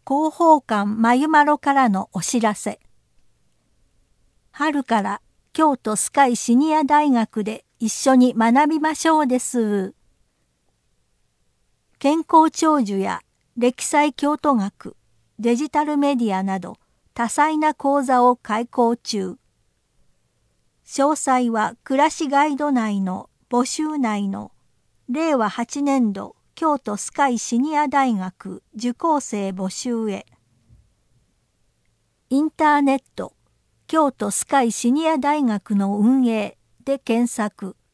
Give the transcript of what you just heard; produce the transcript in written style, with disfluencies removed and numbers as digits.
広報館まゆまろからのお知らせ。春から京都スカイシニア大学で一緒に学びましょうです。健康長寿や歴際京都学、デジタルメディアなど多彩な講座を開講中。詳細は暮らしガイド内の募集内の令和8年度京都スカイシニア大学受講生募集へ。インターネット京都スカイシニア大学の運営で検索。